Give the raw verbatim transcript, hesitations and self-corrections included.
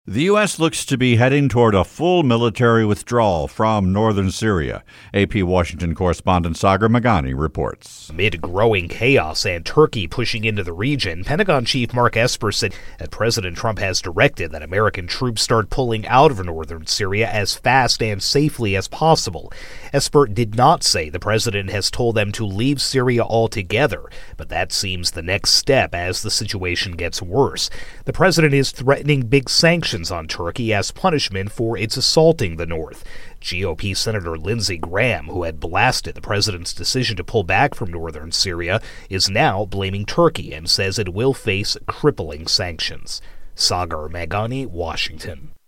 The U S looks to be heading toward a full military withdrawal from northern Syria. A P Washington correspondent Sagar Meghani reports. Amid growing chaos and Turkey pushing into the region, Pentagon Chief Mark Esper said that President Trump has directed that American troops start pulling out of northern Syria as fast and safely as possible. Esper did not say the president has told them to leave Syria altogether, but that seems the next step as the situation gets worse. The president is threatening big sanctions on Turkey as punishment for its assaulting the north. G O P Senator Lindsey Graham, who had blasted the president's decision to pull back from northern Syria, is now blaming Turkey and says it will face crippling sanctions. Sagar Meghani, Washington.